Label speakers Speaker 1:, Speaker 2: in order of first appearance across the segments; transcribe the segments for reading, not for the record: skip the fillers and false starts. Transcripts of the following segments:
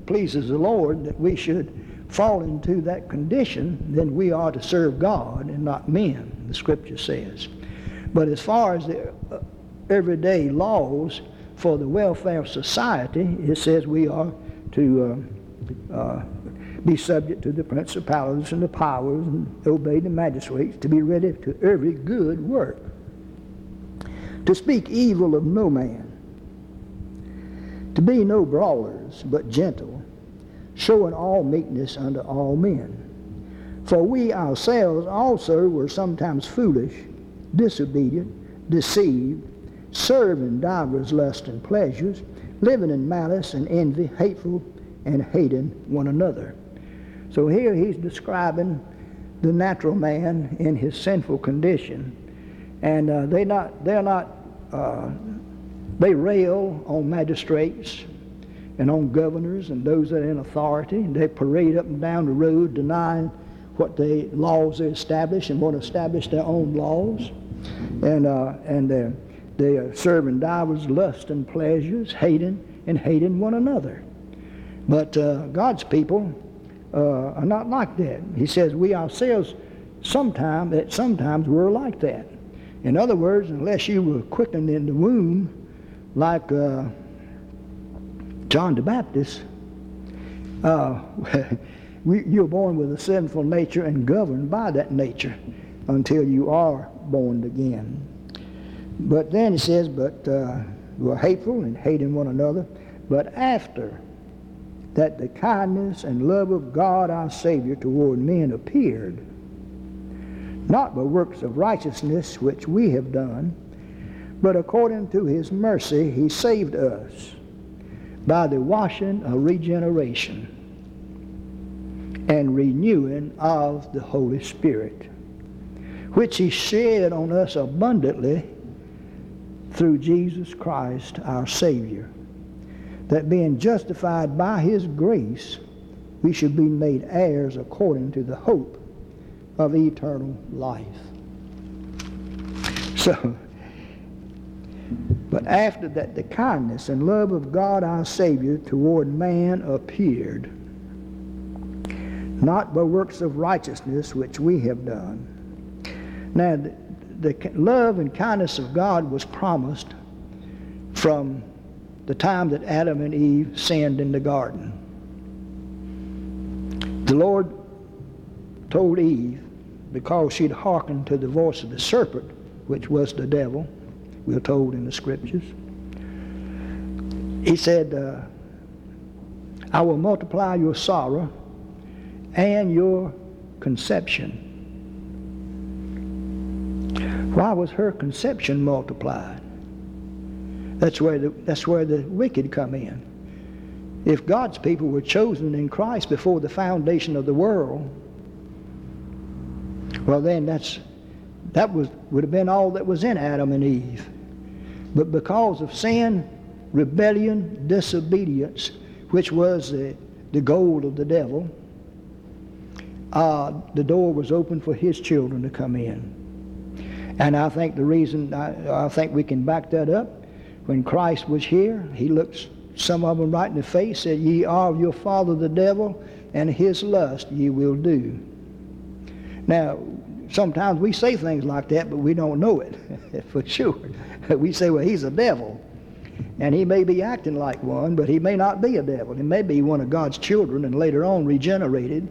Speaker 1: pleases the Lord that we should fall into that condition, then we are to serve God and not men, the Scripture says. But as far as the everyday laws for the welfare of society, it says we are to be subject to the principalities and the powers and obey the magistrates, to be ready to every good work, to speak evil of no man, to be no brawlers, but gentle, showing all meekness unto all men. For we ourselves also were sometimes foolish, disobedient, deceived, serving divers lusts and pleasures, living in malice and envy, hateful, and hating one another. So here he's describing the natural man in his sinful condition, and they rail on magistrates and on governors and those that are in authority, and they parade up and down the road denying what the laws they establish and want to establish their own laws, and they are serving divers lusts and pleasures, hating one another. But God's people are not like that. He says we ourselves sometimes were like that. In other words, unless you were quickened in the womb like John the Baptist, you're born with a sinful nature and governed by that nature until you are born again. But then he says, but we're hateful and hating one another, but after that the kindness and love of God our Savior toward men appeared, not by works of righteousness which we have done, but according to his mercy he saved us by the washing of regeneration and renewing of the Holy Spirit, which he shed on us abundantly through Jesus Christ our Savior, that being justified by his grace, we should be made heirs according to the hope of eternal life. So, but after that the kindness and love of God our Savior toward man appeared, not by works of righteousness which we have done. Now, the love and kindness of God was promised from the time that Adam and Eve sinned in the garden. The Lord told Eve, because she'd hearkened to the voice of the serpent, which was the devil, we're told in the Scriptures, he said, I will multiply your sorrow and your conception. Why was her conception multiplied? That's where the wicked come in. If God's people were chosen in Christ before the foundation of the world, well then that would have been all that was in Adam and Eve. But because of sin, rebellion, disobedience, which was the goal of the devil, the door was open for his children to come in. And I think the reason, I think we can back that up, when Christ was here, he looked some of them right in the face, said, ye are of your father the devil, and his lust ye will do. Now, sometimes we say things like that, but we don't know it for sure. We say, well, he's a devil. And he may be acting like one, but he may not be a devil. He may be one of God's children and later on regenerated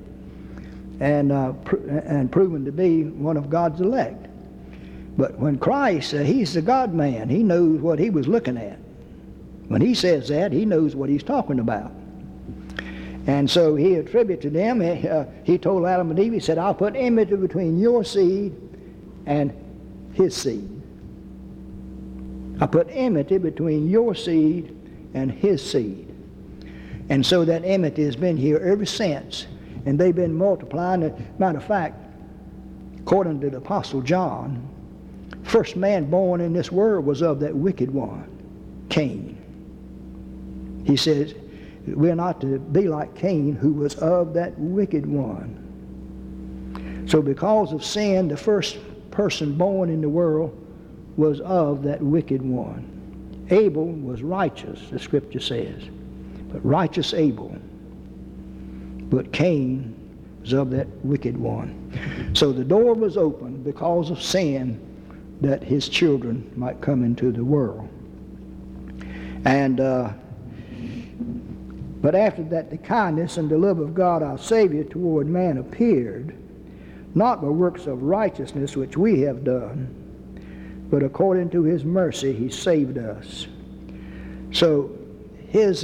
Speaker 1: and proven to be one of God's elect. But when Christ, he's the God-man, he knows what he was looking at. When he says that, he knows what he's talking about. And so he attributed them, he told Adam and Eve, he said, I'll put enmity between your seed and his seed. I put enmity between your seed and his seed. And so that enmity has been here ever since, and they've been multiplying. Matter of fact, according to the Apostle John, first man born in this world was of that wicked one, Cain. He says, we're not to be like Cain, who was of that wicked one. So because of sin, the first person born in the world was of that wicked one. Abel was righteous, the Scripture says, but righteous Abel. but Cain was of that wicked one. So the door was open because of sin, that his children might come into the world. And but after that, the kindness and the love of God our Savior toward man appeared, not by works of righteousness which we have done, but according to his mercy he saved us. So his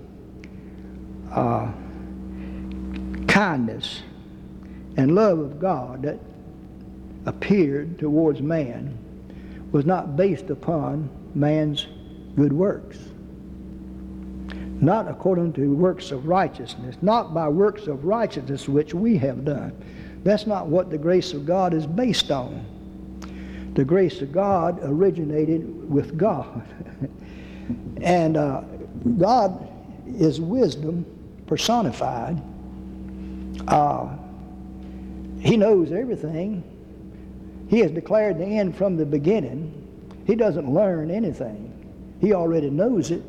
Speaker 1: kindness and love of God that appeared towards man was not based upon man's good works, not according to works of righteousness, not by works of righteousness which we have done. That's not what the grace of God is based on. The grace of God originated with God. And God is wisdom personified. He knows everything. He has declared the end from the beginning. He doesn't learn anything. He already knows it.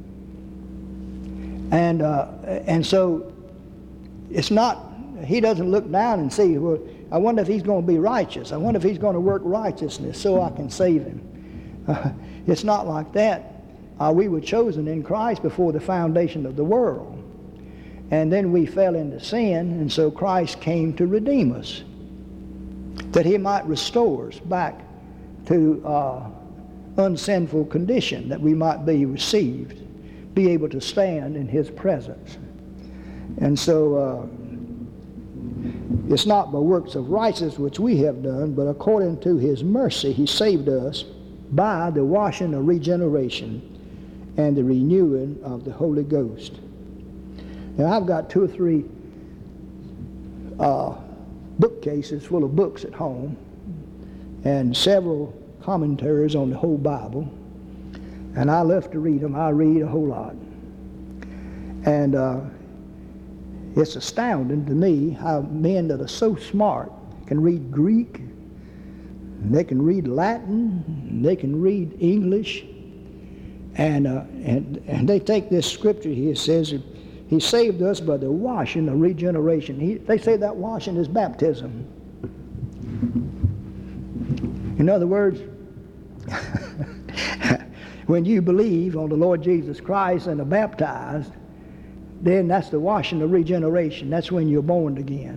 Speaker 1: And so it's not, he doesn't look down and see, well, I wonder if he's going to be righteous. I wonder if he's going to work righteousness so I can save him. It's not like that. We were chosen in Christ before the foundation of the world. And then we fell into sin, and so Christ came to redeem us, that he might restore us back to unsinful condition, that we might be received, be able to stand in his presence. And so it's not by works of righteousness which we have done, but according to his mercy he saved us by the washing of regeneration and the renewing of the Holy Ghost. Now I've got 2 or 3 bookcases full of books at home and several commentaries on the whole Bible, and I love to read them. I read a whole lot. And it's astounding to me how men that are so smart can read Greek, they can read Latin, they can read English, and they take this scripture here. It says he saved us by the washing of regeneration. They say that washing is baptism. In other words, when you believe on the Lord Jesus Christ and are baptized, then that's the washing of regeneration. That's when you're born again.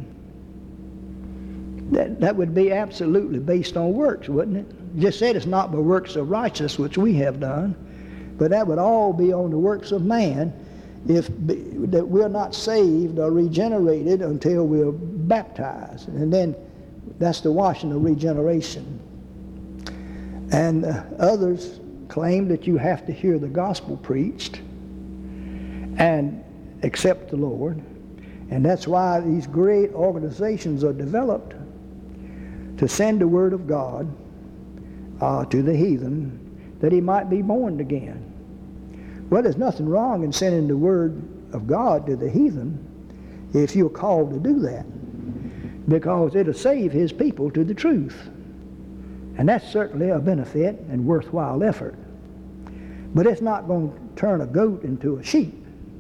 Speaker 1: That would be absolutely based on works, wouldn't it? Just said it's not by works of righteousness which we have done, but that would all be on the works of man, that we're not saved or regenerated until we're baptized. And then that's the washing of regeneration. And others claim that you have to hear the gospel preached and accept the Lord. And that's why these great organizations are developed to send the word of God to the heathen, that he might be born again. Well, there's nothing wrong in sending the word of God to the heathen if you're called to do that, because it'll save his people to the truth. And that's certainly a benefit and worthwhile effort. But it's not going to turn a goat into a sheep.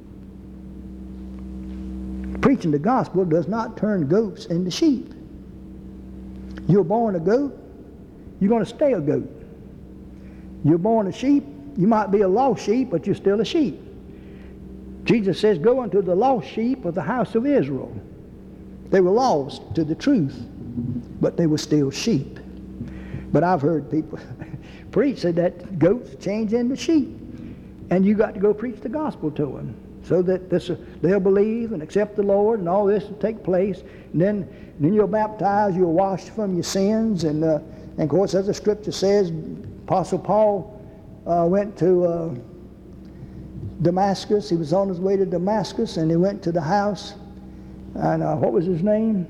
Speaker 1: Preaching the gospel does not turn goats into sheep. You're born a goat, you're going to stay a goat. You're born a sheep, you might be a lost sheep, but you're still a sheep. Jesus says, go unto the lost sheep of the house of Israel. They were lost to the truth, but they were still sheep. But I've heard people preach that goats change into sheep, and you got to go preach the gospel to them so that they'll believe and accept the Lord, and all this will take place. And then you're baptized, you're washed from your sins, and of course, as the scripture says, Apostle Paul went to Damascus. He was on his way to Damascus, and he went to the house, and what was his name?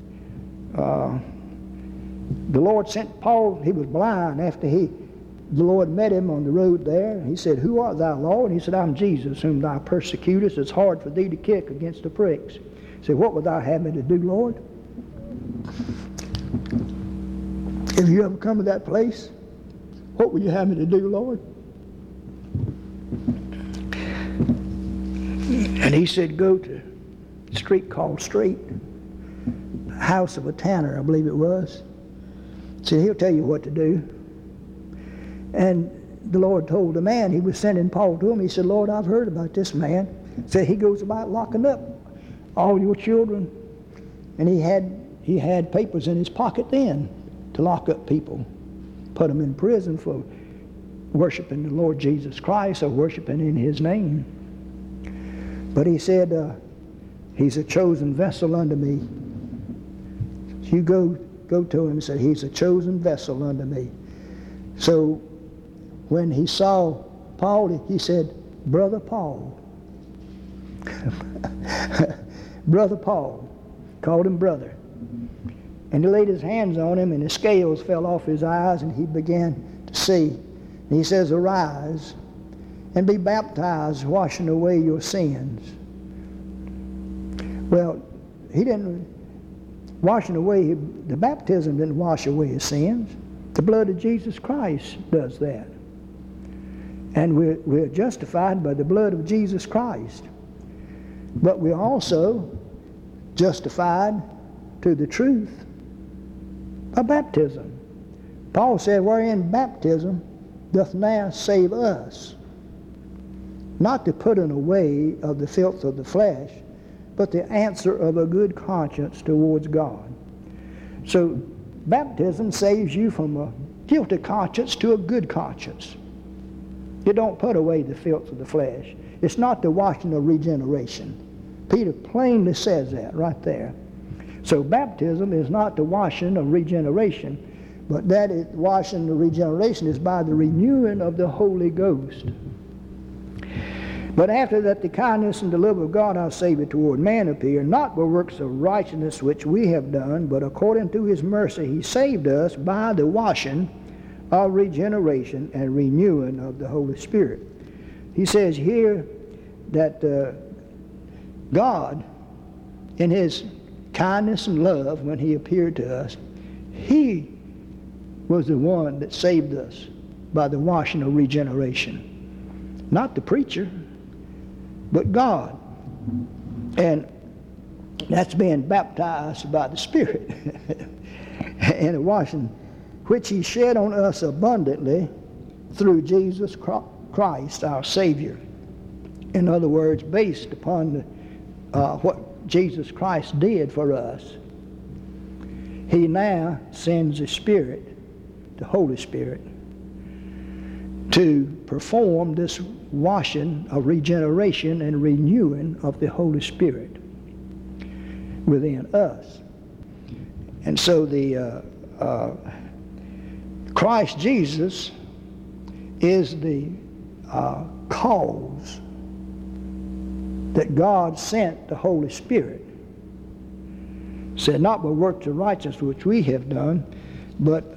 Speaker 1: The Lord sent Paul. He was blind after the Lord met him on the road there. He said, who art thou, Lord? And he said, I'm Jesus, whom thou persecutest. It's hard for thee to kick against the pricks. He said, what would thou have me to do, Lord? If you ever come to that place, what would you have me to do, Lord? And he said, go to street called Street, house of a tanner, I believe it was. Said, he'll tell you what to do. And the Lord told the man, he was sending Paul to him, he said, Lord, I've heard about this man. Said he goes about locking up all your children. And he had papers in his pocket then to lock up people, put them in prison for worshiping the Lord Jesus Christ or worshiping in his name. But he said, he's a chosen vessel unto me. You go to him and say, he's a chosen vessel unto me. So when he saw Paul, he said, Brother Paul. Brother Paul. Called him brother. And he laid his hands on him, and the scales fell off his eyes, and he began to see. And he says, arise and be baptized, washing away your sins. Well, he didn't, washing away, the baptism didn't wash away his sins. The blood of Jesus Christ does that. And we're justified by the blood of Jesus Christ. But we're also justified to the truth by baptism. Paul said, wherein baptism doth now save us, not the putting away of the filth of the flesh, but the answer of a good conscience towards God. So baptism saves you from a guilty conscience to a good conscience. You don't put away the filth of the flesh. It's not the washing of regeneration. Peter plainly says that right there. So baptism is not the washing of regeneration, but that is washing of regeneration is by the renewing of the Holy Ghost. But after that the kindness and the love of God our Savior toward man appear, not by works of righteousness which we have done, but according to his mercy he saved us by the washing of regeneration and renewing of the Holy Spirit. He says here that God, in his kindness and love, when he appeared to us, he was the one that saved us by the washing of regeneration. Not the preacher, but God. And that's being baptized by the Spirit and a washing which he shed on us abundantly through Jesus Christ our Savior. In other words, based upon what Jesus Christ did for us, he now sends the Spirit, the Holy Spirit, to perform this washing of regeneration and renewing of the Holy Spirit within us. And so the Christ Jesus is the cause that God sent the Holy Spirit. Said not by works of righteousness which we have done, but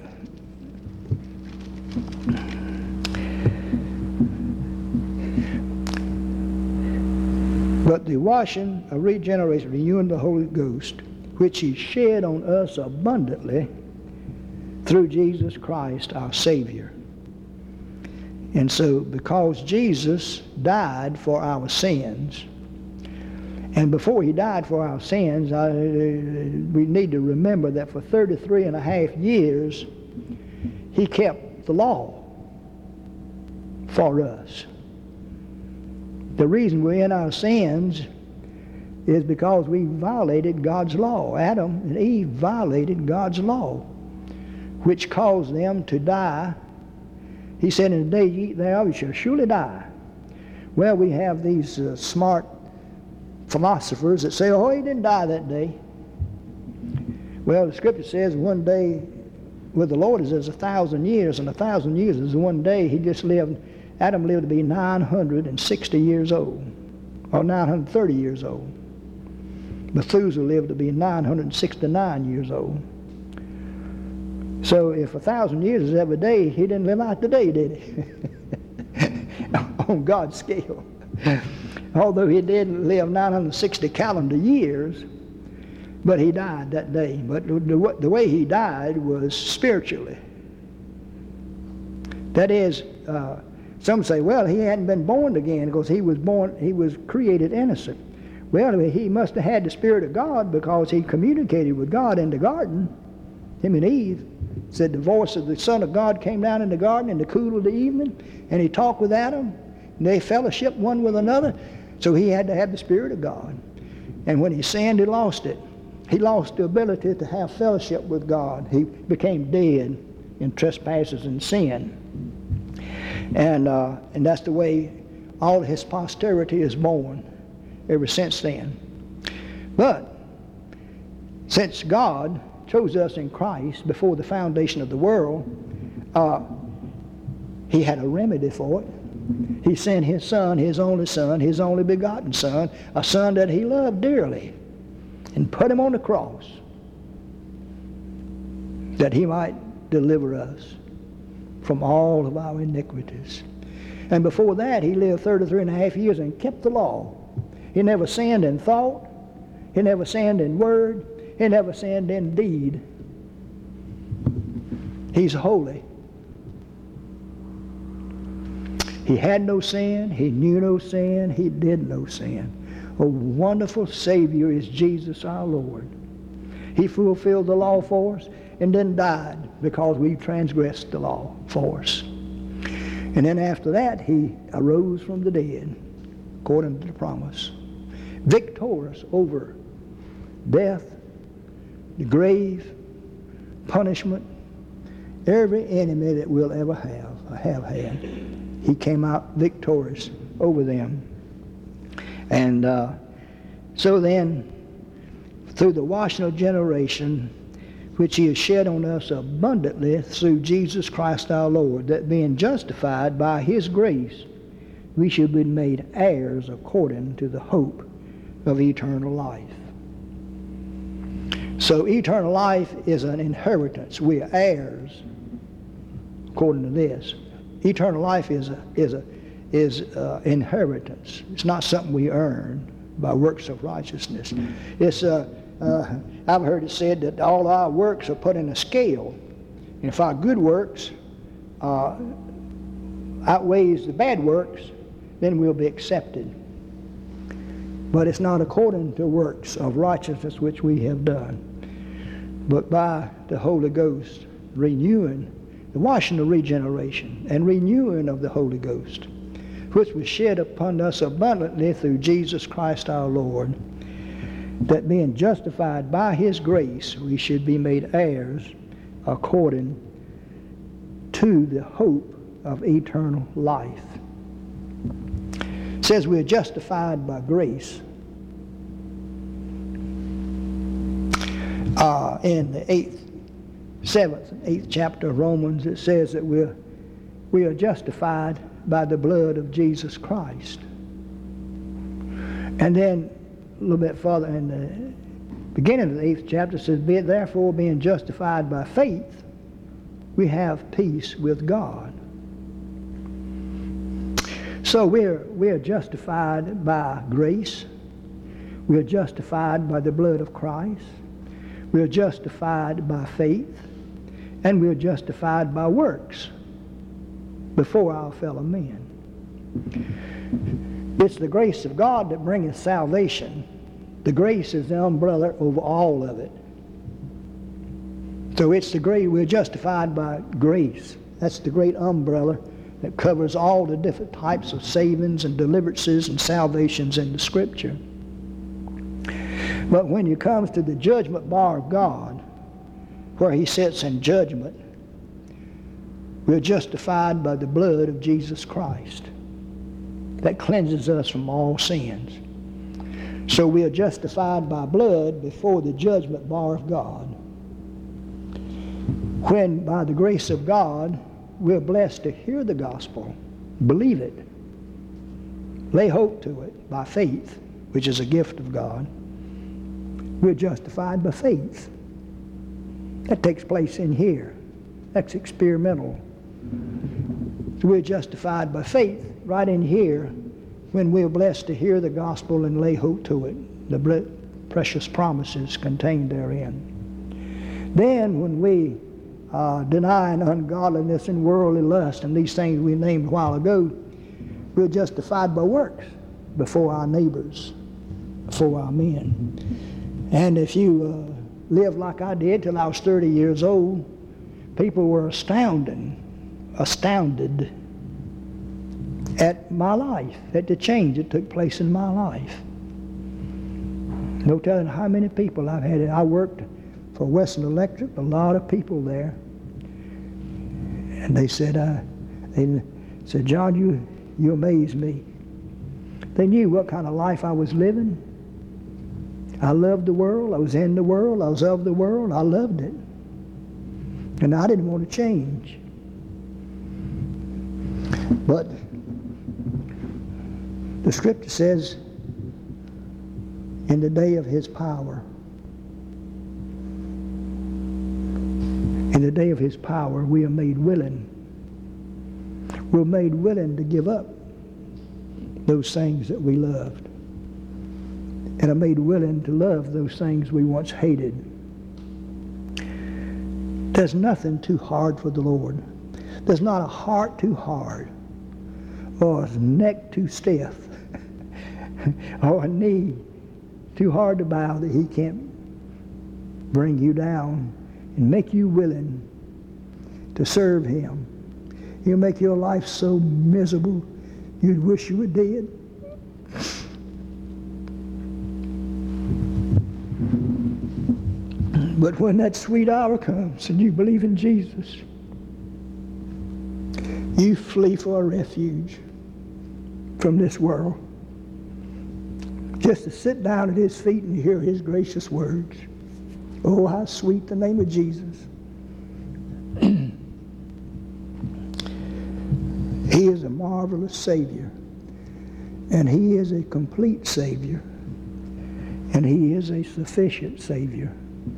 Speaker 1: the washing of regeneration, renewing the Holy Ghost, which he shed on us abundantly through Jesus Christ our Savior. And so because Jesus died for our sins, and before he died for our sins, we need to remember that for 33 and a half years, he kept the law for us. The reason we're in our sins is because we violated God's law. Adam and Eve violated God's law, which caused them to die. He said, in the day you eat thereof, you shall surely die. Well, we have these smart philosophers that say, oh, he didn't die that day. Well, the scripture says one day with the Lord is as 1,000 years, and 1,000 years is one day. Adam lived to be 960 years old, or 930 years old. Methuselah lived to be 969 years old. So if 1,000 years is every day, he didn't live out the day, did he? On God's scale. Although he did live 960 calendar years, but he died that day. But the way he died was spiritually. That is, some say, well, he hadn't been born again because he was created innocent. Well, he must have had the Spirit of God because he communicated with God in the garden. Him and Eve said the voice of the Son of God came down in the garden in the cool of the evening, and he talked with Adam, and they fellowshiped one with another. So he had to have the Spirit of God. And when he sinned, he lost it. He lost the ability to have fellowship with God. He became dead in trespasses and sin. And that's the way all his posterity is born ever since then. But since God chose us in Christ before the foundation of the world, he had a remedy for it. He sent his Son, his only begotten Son, a Son that he loved dearly, and put him on the cross that he might deliver us from all of our iniquities. And before that, he lived 33 and a half years and kept the law. He never sinned in thought. He never sinned in word. He never sinned in deed. He's holy. He had no sin. He knew no sin. He did no sin. A wonderful Savior is Jesus our Lord. He fulfilled the law for us and then died because we transgressed the law for us. And then after that, he arose from the dead, according to the promise, victorious over death, the grave, punishment, every enemy that we'll ever have had. He came out victorious over them. And so then, through the washing of generation, which he has shed on us abundantly through Jesus Christ our Lord, that being justified by his grace, we should be made heirs according to the hope of eternal life. So eternal life is an inheritance. We are heirs according to this. Eternal life is inheritance. It's not something we earn by works of righteousness. It's I've heard it said that all our works are put in a scale, and if our good works outweighs the bad works, then we'll be accepted. But it's not according to works of righteousness which we have done, but by the Holy Ghost renewing, the washing of regeneration and renewing of the Holy Ghost, which was shed upon us abundantly through Jesus Christ our Lord, that being justified by his grace, we should be made heirs according to the hope of eternal life. It says we are justified by grace. In the 7th and 8th chapter of Romans, it says that we are justified by the blood of Jesus Christ. And then a little bit further in the beginning of the 8th chapter, it says, therefore being justified by faith, we have peace with God. So we are justified by grace. We are justified by the blood of Christ. We are justified by faith. And we are justified by works before our fellow men. It's the grace of God that bringeth salvation. The grace is the umbrella over all of it. So it's the great, we're justified by grace. That's the great umbrella that covers all the different types of savings and deliverances and salvations in the Scripture. But when it comes to the judgment bar of God, where he sits in judgment, we're justified by the blood of Jesus Christ that cleanses us from all sins. So we are justified by blood before the judgment bar of God. When by the grace of God we're blessed to hear the gospel, believe it, lay hope to it by faith, which is a gift of God, we're justified by faith. That takes place in here. That's experimental. So we're justified by faith right in here when we're blessed to hear the gospel and lay hope to it, the precious promises contained therein. Then when we deny ungodliness and worldly lust and these things we named a while ago, we're justified by works before our neighbors for our men. And if you lived like I did till I was 30 years old, people were astounded at my life, at the change that took place in my life. No telling how many people I've had. I worked for Western Electric, a lot of people there. And they said, John, you amaze me. They knew what kind of life I was living. I loved the world. I was in the world. I was of the world. I loved it. And I didn't want to change. But the scripture says, in the day of his power, in the day of his power, we are made willing. We're made willing to give up those things that we loved, and are made willing to love those things we once hated. There's nothing too hard for the Lord. There's not a heart too hard, or a neck too stiff, or a knee too hard to bow that he can't bring you down and make you willing to serve him. He'll make your life so miserable you'd wish you were dead. But when that sweet hour comes and you believe in Jesus, you flee for a refuge from this world, just to sit down at his feet and hear his gracious words. Oh, how sweet the name of Jesus. He is a marvelous Savior, and he is a complete Savior, and he is a sufficient Savior.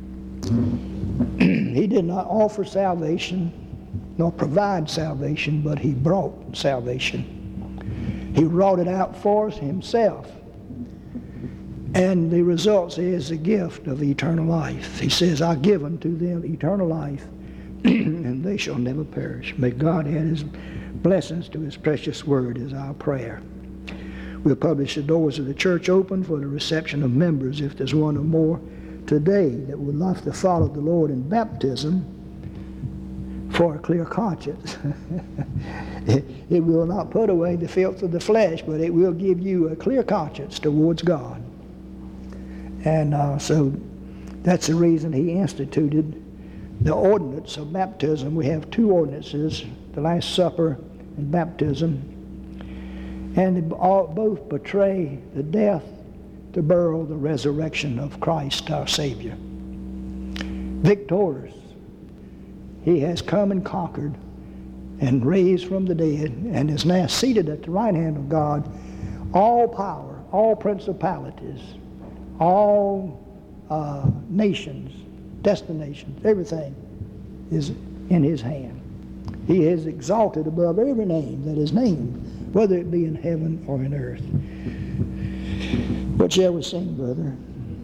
Speaker 1: He did not offer salvation nor provide salvation, but he brought salvation. He wrought it out for us himself. And the result is the gift of eternal life. He says, I give unto them eternal life, and they shall never perish. May God add his blessings to his precious word is our prayer. We'll publish the doors of the church open for the reception of members, if there's one or more today that would like to follow the Lord in baptism for a clear conscience. It will not put away the filth of the flesh, but it will give you a clear conscience towards God. And so that's the reason he instituted the ordinance of baptism. We have two ordinances, the Last Supper and baptism. And they both portray the death, the burial, the resurrection of Christ our Savior. Victorious. He has come and conquered and raised from the dead and is now seated at the right hand of God. All power, all principalities, all nations, destinations, everything is in his hand. He is exalted above every name that is named, whether it be in heaven or in earth. What shall we sing, brother?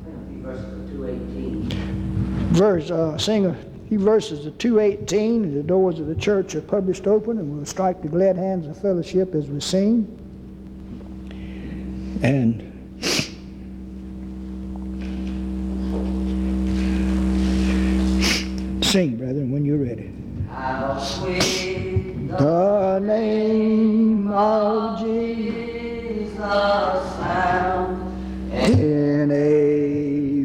Speaker 1: Sing a few verses of 218. The doors of the church are published open, and we'll strike the glad hands of fellowship as we sing. And sing, brethren, when you're ready.
Speaker 2: How sweet
Speaker 1: The name of
Speaker 2: Jesus sound
Speaker 1: in a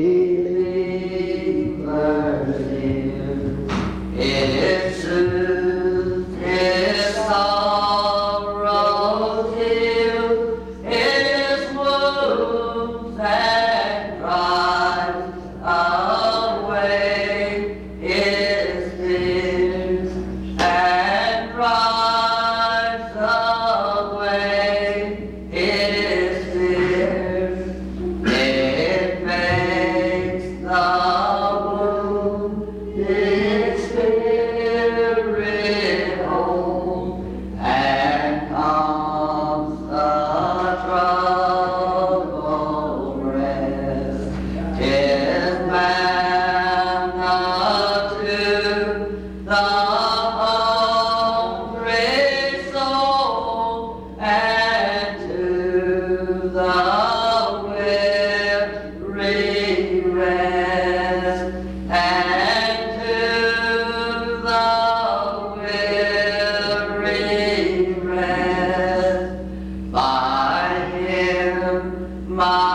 Speaker 2: believer's ear. It is truth, His sorrows healed, His wounds and cries away His fears and drives away His fear. It makes the wounded spirit whole and calms the troubled breast.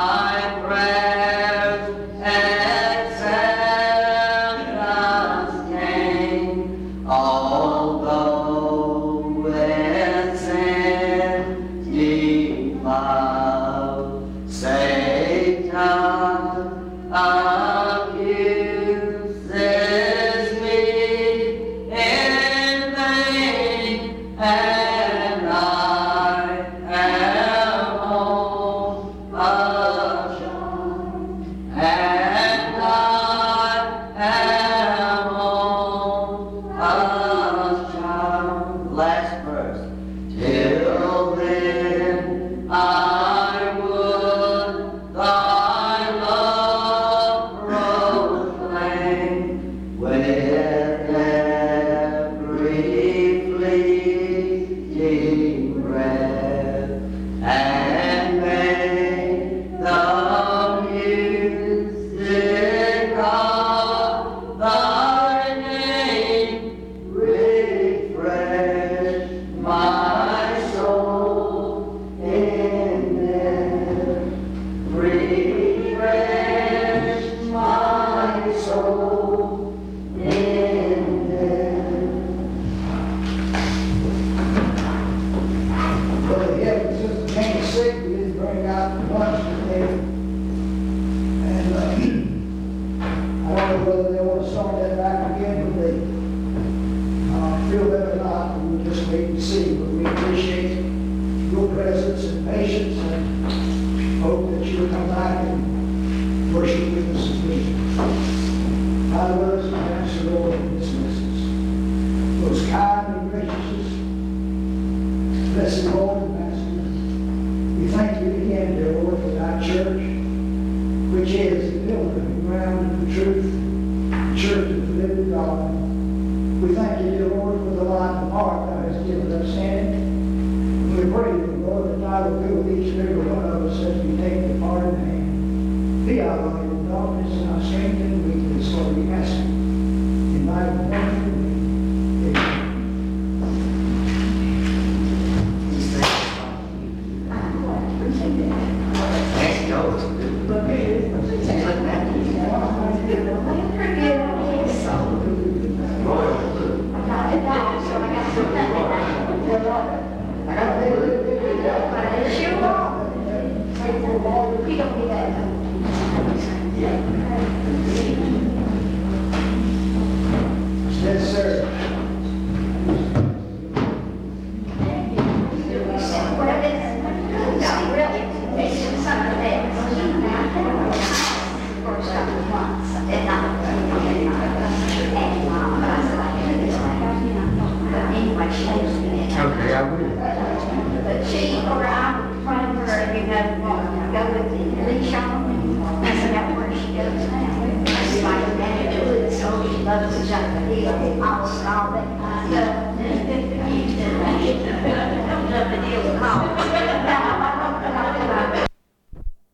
Speaker 3: All